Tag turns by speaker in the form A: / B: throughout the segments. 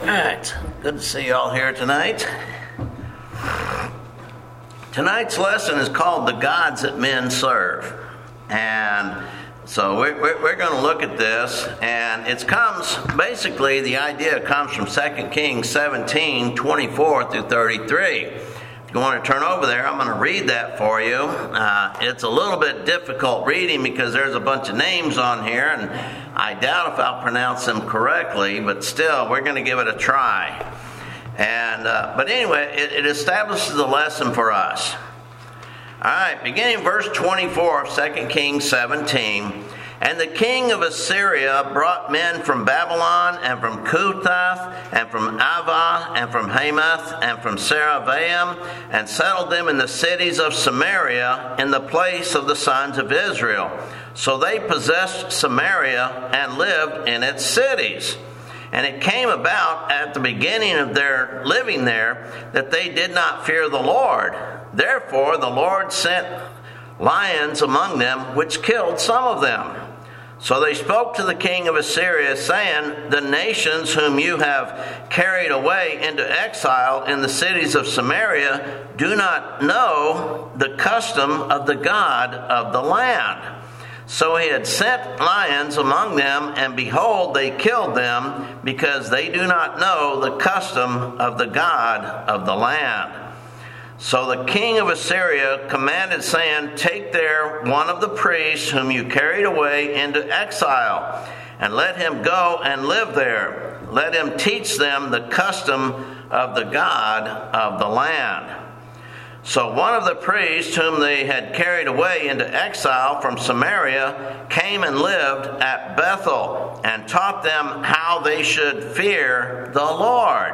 A: Alright, good to see you all here tonight. Tonight's lesson is called The Gods That Men Serve. And so we're going to look at this, and basically the idea comes from 2 Kings 17, 24 through 33. If you want to turn over there, I'm going to read that for you. It's a little bit difficult reading because there's a bunch of names on here, and I doubt if I'll pronounce them correctly, but still, we're going to give it a try. But anyway, it establishes the lesson for us. All right, beginning verse 24 of 2 Kings 17. And the king of Assyria brought men from Babylon, and from Cuthath, and from Ava, and from Hamath, and from Saravaim, and settled them in the cities of Samaria, in the place of the sons of Israel. So they possessed Samaria, and lived in its cities. And it came about at the beginning of their living there, that they did not fear the Lord. Therefore the Lord sent lions among them, which killed some of them. So they spoke to the king of Assyria, saying, The nations whom you have carried away into exile in the cities of Samaria do not know the custom of the God of the land. So he had sent lions among them, and behold, they killed them, because they do not know the custom of the God of the land. So the king of Assyria commanded, saying, Take there one of the priests whom you carried away into exile, and let him go and live there. Let him teach them the custom of the God of the land. So one of the priests whom they had carried away into exile from Samaria came and lived at Bethel, and taught them how they should fear the Lord.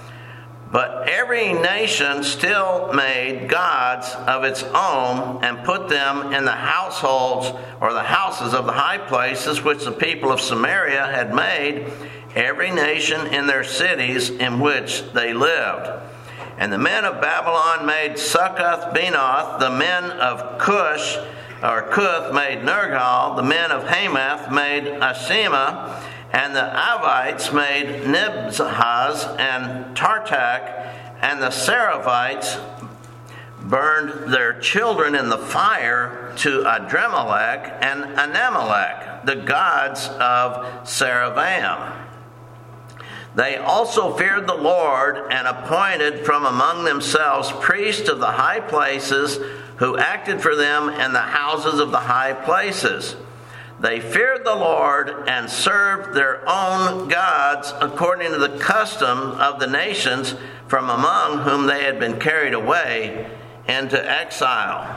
A: But every nation still made gods of its own, and put them in the households or the houses of the high places which the people of Samaria had made, every nation in their cities in which they lived. And the men of Babylon made Succoth-Benoth, the men of Cush or Cuth made Nergal, the men of Hamath made Ashima, and the Avites made Nibhaz and Tartak, and the Seravites burned their children in the fire to Adremelech and Anamelech, the gods of Saravaim. They also feared the Lord, and appointed from among themselves priests of the high places, who acted for them in the houses of the high places. They feared the Lord, and served their own gods according to the custom of the nations from among whom they had been carried away into exile.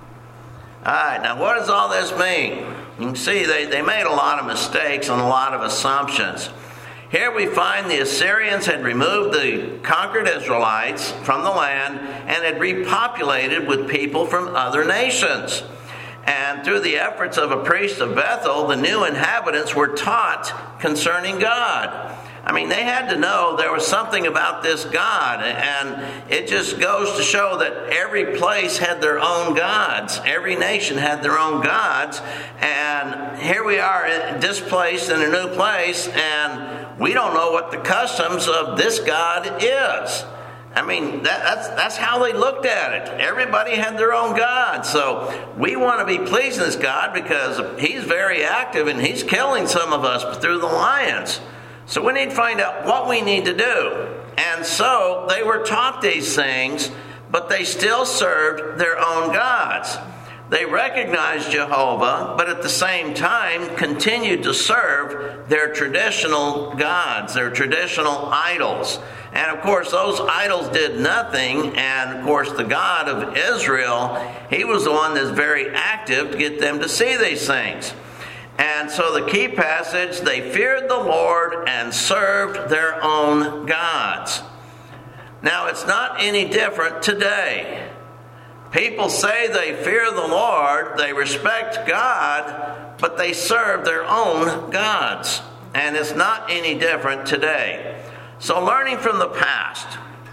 A: All right, now what does all this mean? You can see they made a lot of mistakes and a lot of assumptions. Here we find the Assyrians had removed the conquered Israelites from the land and had repopulated with people from other nations. And through the efforts of a priest of Bethel, the new inhabitants were taught concerning God. I mean, they had to know there was something about this God, and it just goes to show that every place had their own gods. Every nation had their own gods, and here we are displaced in a new place, and we don't know what the customs of this God is. I mean, that's how they looked at it. Everybody had their own God. So we want to be pleasing this God because he's very active and he's killing some of us through the lions. So we need to find out what we need to do. And so they were taught these things, but they still served their own gods. They recognized Jehovah, but at the same time continued to serve their traditional gods, their traditional idols. And of course, those idols did nothing. And of course, the God of Israel, he was the one that's very active to get them to see these things. And so the key passage, they feared the Lord and served their own gods. Now, it's not any different today. People say they fear the Lord, they respect God, but they serve their own gods. And it's not any different today. So learning from the past,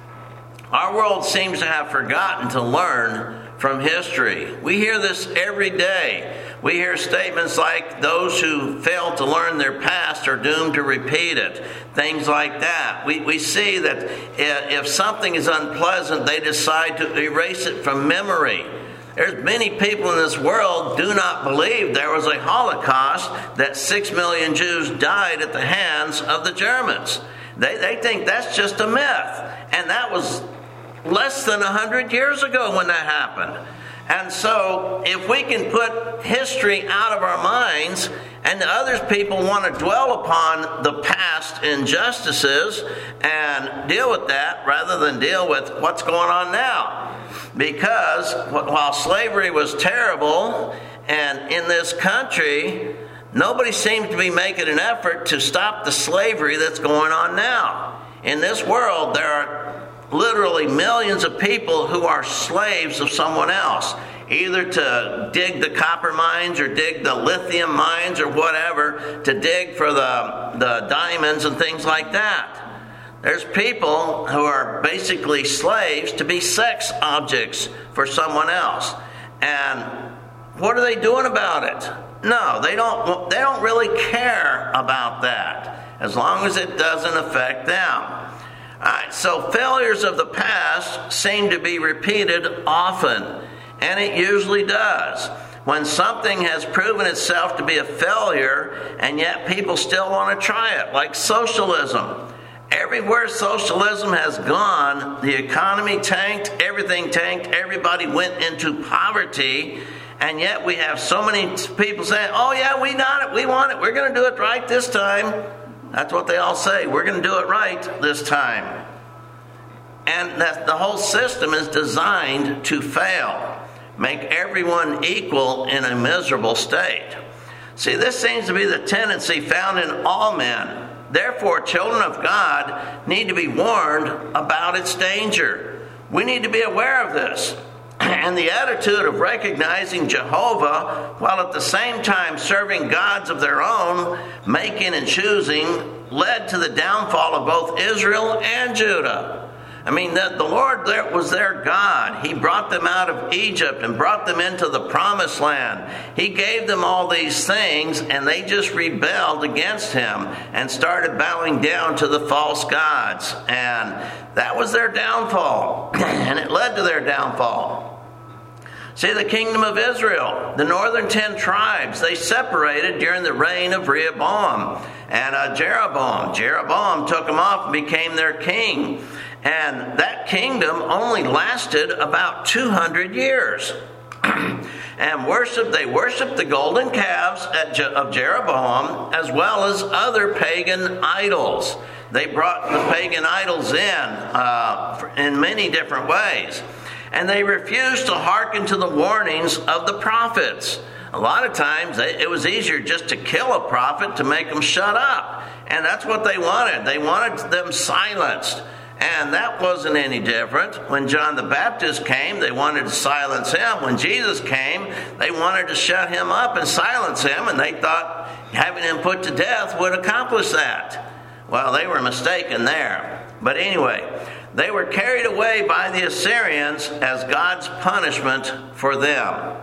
A: our world seems to have forgotten to learn from history. We hear this every day. We hear statements like those who fail to learn their past are doomed to repeat it. Things like that. We see that if something is unpleasant, they decide to erase it from memory. There's many people in this world do not believe there was a Holocaust, that 6 million Jews died at the hands of the Germans. They think that's just a myth. And that was less than 100 years ago when that happened. And so if we can put history out of our minds, and the other people want to dwell upon the past injustices and deal with that rather than deal with what's going on now. Because while slavery was terrible, and in this country, nobody seems to be making an effort to stop the slavery that's going on now. In this world, there are literally millions of people who are slaves of someone else, either to dig the copper mines or dig the lithium mines or whatever, to dig for the diamonds and things like that. There's people who are basically slaves to be sex objects for someone else. And what are they doing about it? No, they don't really care about that, as long as it doesn't affect them. All right, so failures of the past seem to be repeated often, and it usually does. When something has proven itself to be a failure, and yet people still want to try it, like socialism. Everywhere socialism has gone, the economy tanked, everything tanked, everybody went into poverty, and yet we have so many people saying, oh yeah, we got it, we want it, we're going to do it right this time. That's what they all say, we're going to do it right this time. And that the whole system is designed to fail, make everyone equal in a miserable state. See, this seems to be the tendency found in all men. Therefore, children of God need to be warned about its danger. We need to be aware of this. And the attitude of recognizing Jehovah, while at the same time serving gods of their own, making and choosing, led to the downfall of both Israel and Judah. I mean, the Lord was their God. He brought them out of Egypt and brought them into the promised land. He gave them all these things, and they just rebelled against Him and started bowing down to the false gods. And that was their downfall, and it led to their downfall. See, the kingdom of Israel, the northern 10 tribes, they separated during the reign of Rehoboam and Jeroboam. Jeroboam took them off and became their king. And that kingdom only lasted about 200 years. And they worshiped the golden calves of Jeroboam, as well as other pagan idols. They brought the pagan idols in many different ways. And they refused to hearken to the warnings of the prophets. A lot of times it was easier just to kill a prophet to make them shut up. And that's what they wanted. They wanted them silenced. And that wasn't any different. When John the Baptist came, they wanted to silence him. When Jesus came, they wanted to shut him up and silence him, and they thought having him put to death would accomplish that. Well, they were mistaken there. But anyway, they were carried away by the Assyrians as God's punishment for them.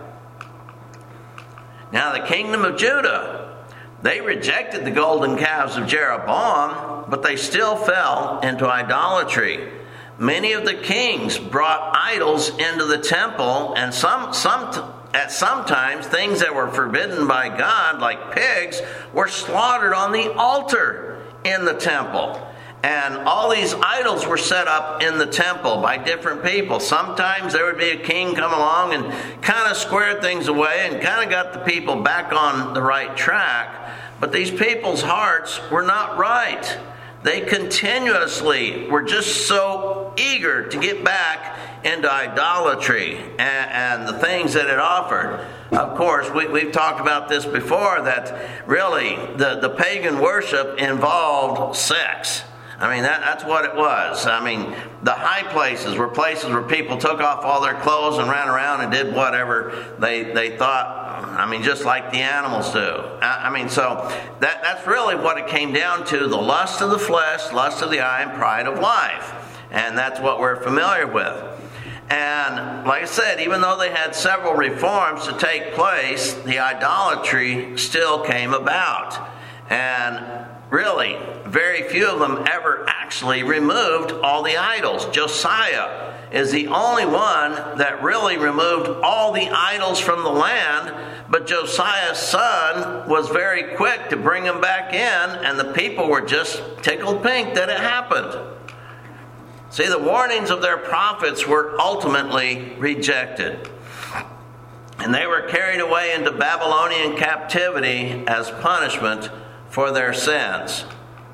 A: Now, the kingdom of Judah, they rejected the golden calves of Jeroboam, but they still fell into idolatry. Many of the kings brought idols into the temple, and sometimes things that were forbidden by God, like pigs, were slaughtered on the altar in the temple. And all these idols were set up in the temple by different people. Sometimes there would be a king come along and kind of squared things away and kind of got the people back on the right track. But these people's hearts were not right. They continuously were just so eager to get back into idolatry and the things that it offered. Of course, we've talked about this before, that really the pagan worship involved sex. I mean, that's what it was. I mean, the high places were places where people took off all their clothes and ran around and did whatever they thought, I mean, just like the animals do. I mean, so that's really what it came down to, the lust of the flesh, lust of the eye, and pride of life. And that's what we're familiar with. And like I said, even though they had several reforms to take place, the idolatry still came about. And really, very few of them ever actually removed all the idols. Josiah is the only one that really removed all the idols from the land, but Josiah's son was very quick to bring them back in, and the people were just tickled pink that it happened. See, the warnings of their prophets were ultimately rejected, and they were carried away into Babylonian captivity as punishment for their sins.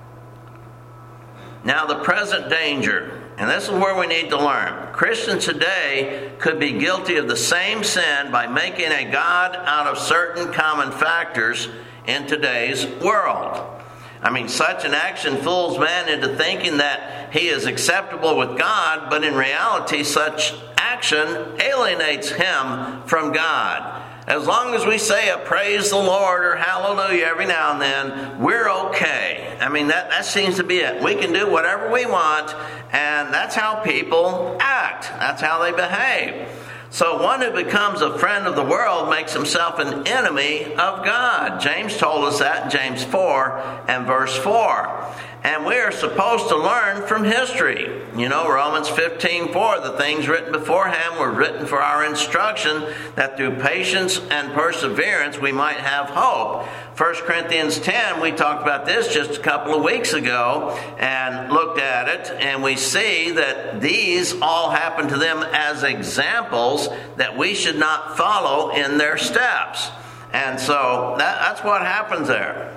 A: Now, the present danger, and this is where we need to learn. Christians today could be guilty of the same sin by making a god out of certain common factors in today's world. I mean, such an action fools man into thinking that he is acceptable with God, but in reality, such action alienates him from God. As long as we say a praise the Lord or hallelujah every now and then, we're okay. I mean, that seems to be it. We can do whatever we want, and that's how people act. That's how they behave. So one who becomes a friend of the world makes himself an enemy of God. James told us that in James 4 and verse 4. And we are supposed to learn from history. You know, Romans 15:4, the things written beforehand were written for our instruction, that through patience and perseverance we might have hope. 1 Corinthians 10, we talked about this just a couple of weeks ago and looked at it, and we see that these all happened to them as examples that we should not follow in their steps. And so that's what happens there.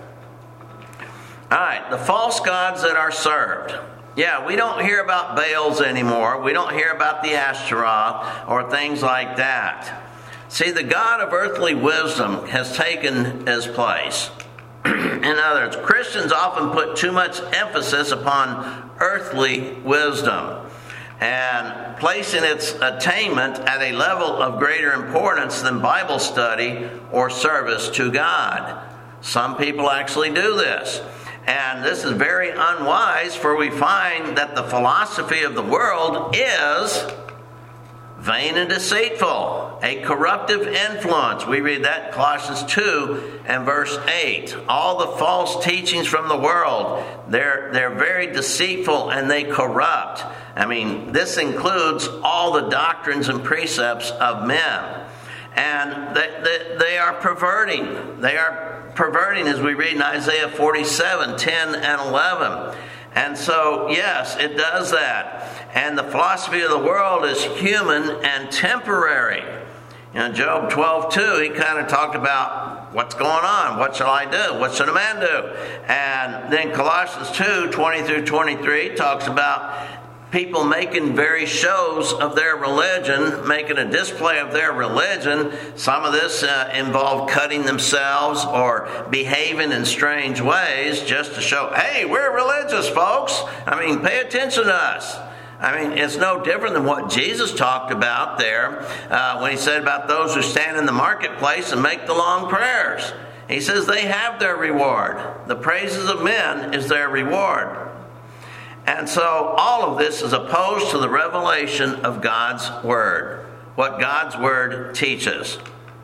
A: All right, the false gods that are served. Yeah, we don't hear about Baals anymore. We don't hear about the Ashtaroth or things like that. See, the God of earthly wisdom has taken his place. In other words, Christians often put too much emphasis upon earthly wisdom and placing its attainment at a level of greater importance than Bible study or service to God. Some people actually do this. And this is very unwise, for we find that the philosophy of the world is vain and deceitful, a corruptive influence. We read that in Colossians 2 and verse 8. All the false teachings from the world, they're very deceitful and they corrupt. I mean, this includes all the doctrines and precepts of men. And they are perverting. They are perverting, as we read in Isaiah 47, 10 and 11. And so, yes, it does that. And the philosophy of the world is human and temporary. You know, Job 12:2, he kind of talked about what's going on. What shall I do? What should a man do? And then Colossians 2, 20 through 23 talks about people making very shows of their religion, making a display of their religion. Some of this involved cutting themselves or behaving in strange ways just to show, hey, we're religious, folks. I mean, pay attention to us. I mean, it's no different than what Jesus talked about there when he said about those who stand in the marketplace and make the long prayers. He says they have their reward. The praises of men is their reward. And so all of this is opposed to the revelation of God's Word, what God's Word teaches.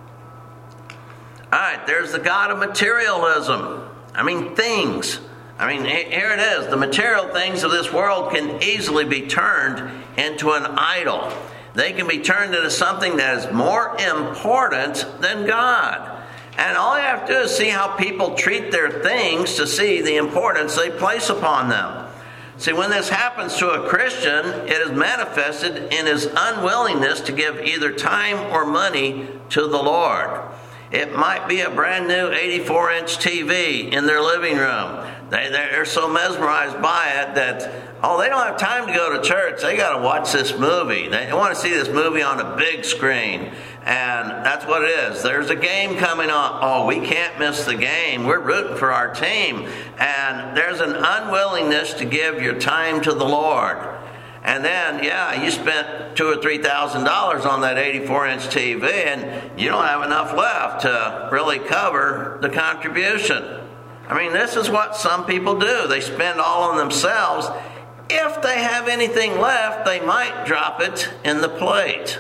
A: All right, there's the God of materialism. I mean, things. I mean, here it is. The material things of this world can easily be turned into an idol. They can be turned into something that is more important than God. And all you have to do is see how people treat their things to see the importance they place upon them. See, when this happens to a Christian, it is manifested in his unwillingness to give either time or money to the Lord. It might be a brand new 84-inch TV in their living room. They're so mesmerized by it that, they don't have time to go to church. They got to watch this movie. They want to see this movie on a big screen. And that's what it is. There's a game coming on. We can't miss the game. We're rooting for our team. And there's an unwillingness to give your time to the Lord. And then, you spent $2,000 or $3,000 on that 84-inch TV, and you don't have enough left to really cover the contribution. I mean, this is what some people do. They spend all on themselves if they have anything left, they might drop it in the plate.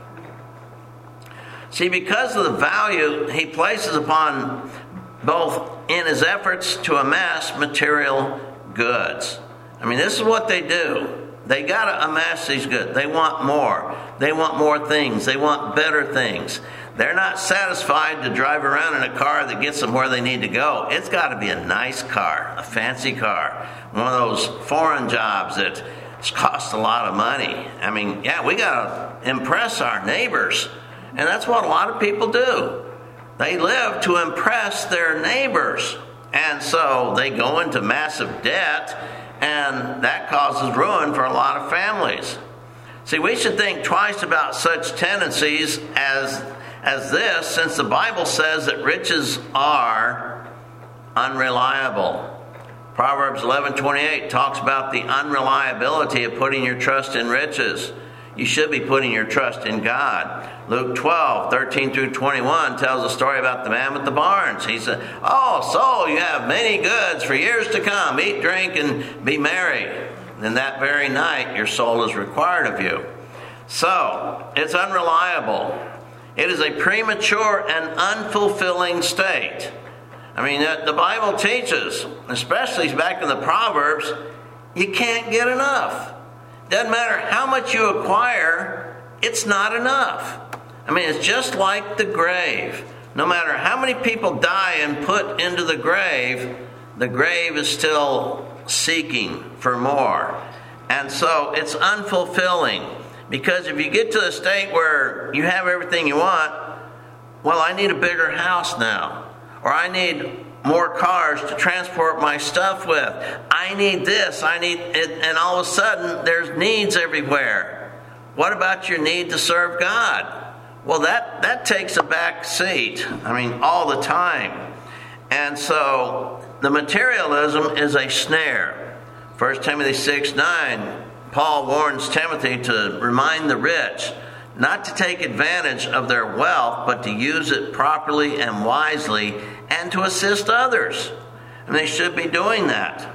A: See, because of the value he places upon both in his efforts to amass material goods. I mean, this is what they do. They got to amass these goods. They want more. They want more things. They want better things. They're not satisfied to drive around in a car that gets them where they need to go. It's got to be a nice car, a fancy car, one of those foreign jobs that cost a lot of money. I mean, yeah, we got to impress our neighbors. And that's what a lot of people do. They live to impress their neighbors. And so they go into massive debt, and that causes ruin for a lot of families. See, we should think twice about such tendencies as this, since the Bible says that riches are unreliable. Proverbs 11:28 talks about the unreliability of putting your trust in riches. You should be putting your trust in God. Luke 12:13-21 tells a story about the man with the barns. He said, "Oh, soul, you have many goods for years to come. Eat, drink, and be merry. And that very night your soul is required of you." So, it's unreliable. It is a premature and unfulfilling state. I mean, the Bible teaches, especially back in the Proverbs, you can't get enough. Doesn't matter how much you acquire, it's not enough. I mean, it's just like the grave. No matter how many people die and put into the grave is still seeking for more. And so it's unfulfilling. Because if you get to the state where you have everything you want, well, I need a bigger house now. Or I need more cars to transport my stuff with. I need this, I need it, and all of a sudden there's needs everywhere. What about your need to serve God? Well, that takes a back seat. I mean, all the time. And so the materialism is a snare. 1 Timothy 6:9, Paul warns Timothy to remind the rich not to take advantage of their wealth, but to use it properly and wisely, and to assist others. And they should be doing that.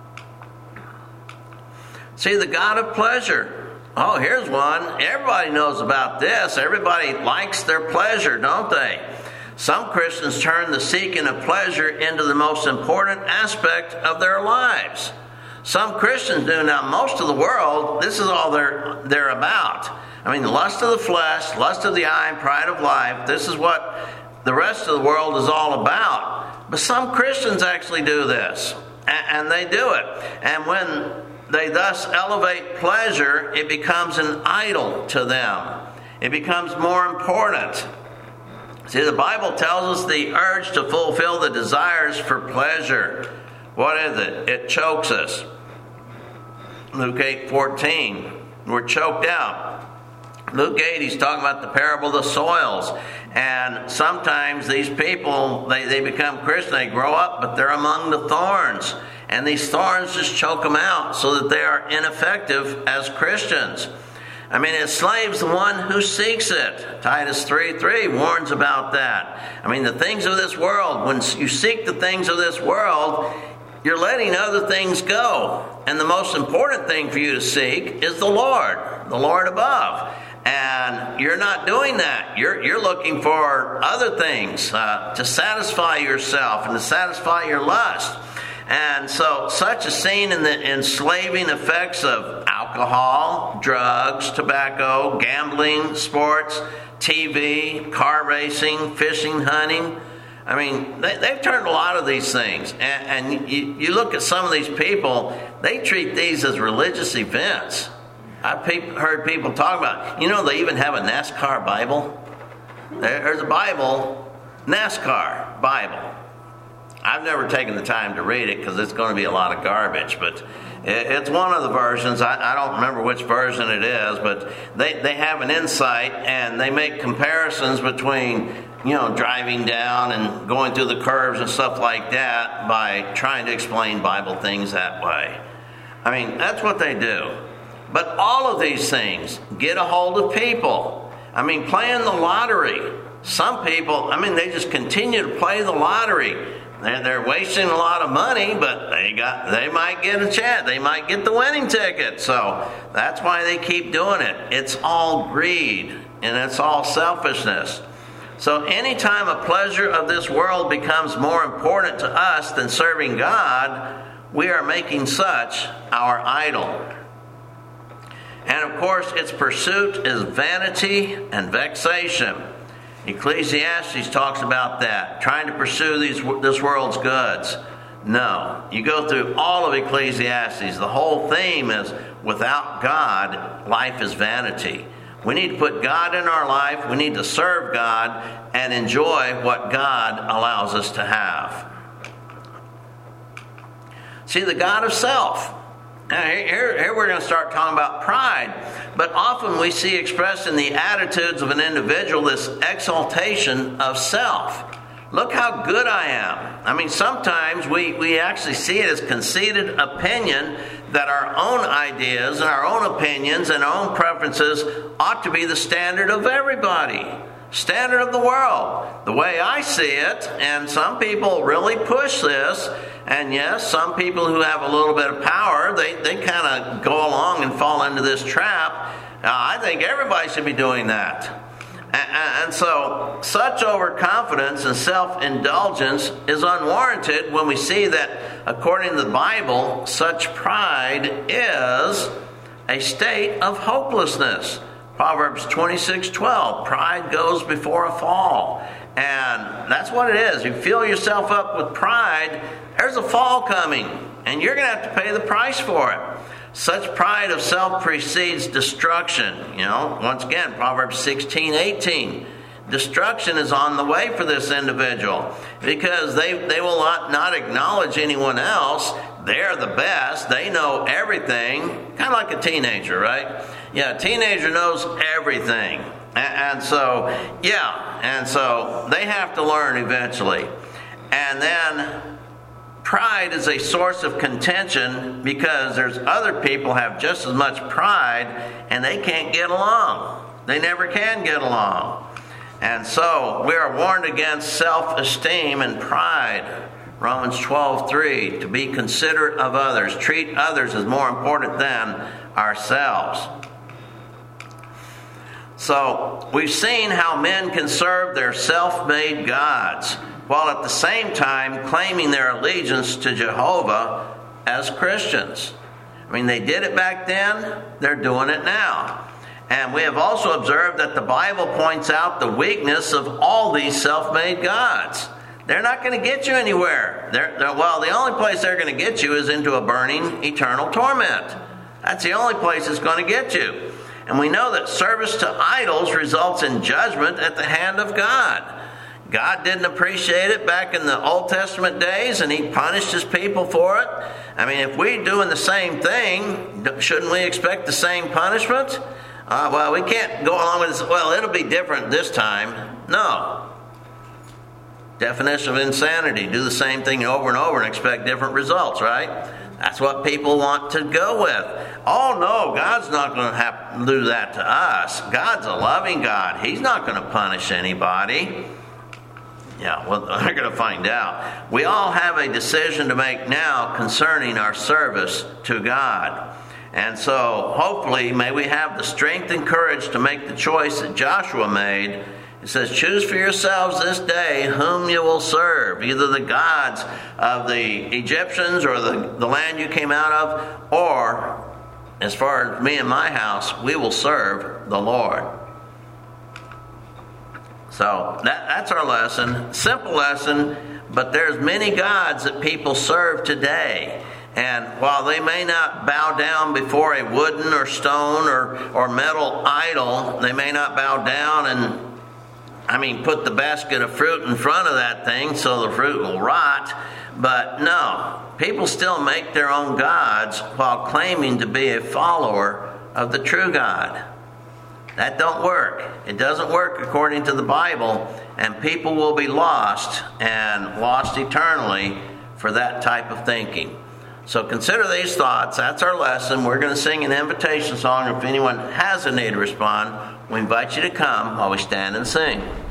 A: See, the God of pleasure. Oh, here's one. Everybody knows about this. Everybody likes their pleasure, don't they? Some Christians turn the seeking of pleasure into the most important aspect of their lives. Some Christians do. Now, most of the world, this is all they're about. I mean, the lust of the flesh, lust of the eye, pride of life. This is what the rest of the world is all about. But some Christians actually do this, and they do it. And when they thus elevate pleasure, it becomes an idol to them. It becomes more important. See, the Bible tells us the urge to fulfill the desires for pleasure. What is it? It chokes us. Luke 8:14. We're choked out. Luke 8, he's talking about the parable of the soils. And sometimes these people, they become Christian, they grow up, but they're among the thorns. And these thorns just choke them out so that they are ineffective as Christians. I mean, it enslaves the one who seeks it. Titus 3:3 warns about that. I mean, the things of this world, when you seek the things of this world, you're letting other things go. And the most important thing for you to seek is the Lord above. And you're not doing that. You're looking for other things to satisfy yourself and to satisfy your lust. And so such is seen in the enslaving effects of alcohol, drugs, tobacco, gambling, sports, TV, car racing, fishing, hunting. I mean, they've turned a lot of these things. And you look at some of these people, they treat these as religious events. I've heard people talk about, they even have a NASCAR Bible. There's a Bible, NASCAR Bible. I've never taken the time to read it because it's going to be a lot of garbage, but it's one of the versions. I don't remember which version it is, but they have an insight and they make comparisons between, driving down and going through the curves and stuff like that by trying to explain Bible things that way. I mean, that's what they do. But all of these things get a hold of people. I mean, playing the lottery. Some people, they just continue to play the lottery. They're wasting a lot of money, but they might get a chance. They might get the winning ticket. So that's why they keep doing it. It's all greed, and it's all selfishness. So anytime a pleasure of this world becomes more important to us than serving God, we are making such our idol. And of course, its pursuit is vanity and vexation. Ecclesiastes talks about that, trying to pursue this world's goods. No, you go through all of Ecclesiastes. The whole theme is, without God, life is vanity. We need to put God in our life. We need to serve God and enjoy what God allows us to have. See, the God of self. Now, here we're going to start talking about pride. But often we see expressed in the attitudes of an individual this exaltation of self. Look how good I am. I mean, sometimes we actually see it as conceited opinion that our own ideas and our own opinions and our own preferences ought to be the standard of everybody. Standard of the world. The way I see it, and some people really push this, and yes, some people who have a little bit of power, they kind of go along and fall into this trap. I think everybody should be doing that. And so, such overconfidence and self-indulgence is unwarranted when we see that, according to the Bible, such pride is a state of hopelessness. Proverbs 26:12, pride goes before a fall. And that's what it is. You fill yourself up with pride, there's a fall coming, and you're going to have to pay the price for it. Such pride of self precedes destruction. Once again, Proverbs 16:18. Destruction is on the way for this individual because they will not acknowledge anyone else. They're the best. They know everything. Kind of like a teenager, right? Yeah, a teenager knows everything. And so they have to learn eventually. And then pride is a source of contention because there's other people have just as much pride and they can't get along. They never can get along. And so we are warned against self-esteem and pride. Romans 12:3, to be considerate of others. Treat others as more important than ourselves. So we've seen how men can serve their self-made gods, while at the same time claiming their allegiance to Jehovah as Christians. I mean, they did it back then, they're doing it now. And we have also observed that the Bible points out the weakness of all these self-made gods. They're not going to get you anywhere. The only place they're going to get you is into a burning eternal torment. That's the only place it's going to get you. And we know that service to idols results in judgment at the hand of God. God didn't appreciate it back in the Old Testament days, and He punished His people for it. I mean, if we're doing the same thing, shouldn't we expect the same punishment? We can't go along with this. Well, it'll be different this time. No. Definition of insanity. Do the same thing over and over and expect different results, right? That's what people want to go with. Oh, no, God's not going to have to do that to us. God's a loving God. He's not going to punish anybody. Yeah, well, they're going to find out. We all have a decision to make now concerning our service to God. And so, hopefully, may we have the strength and courage to make the choice that Joshua made. It says, choose for yourselves this day whom you will serve, either the gods of the Egyptians or the land you came out of, or, as far as me and my house, we will serve the Lord. So that's our lesson. Simple lesson, but there's many gods that people serve today. And while they may not bow down before a wooden or stone or metal idol, they may not bow down and put the basket of fruit in front of that thing so the fruit will rot. But no, people still make their own gods while claiming to be a follower of the true God. That don't work. It doesn't work according to the Bible, and people will be lost and lost eternally for that type of thinking. So consider these thoughts. That's our lesson. We're going to sing an invitation song. If anyone has a need to respond, we invite you to come while we stand and sing.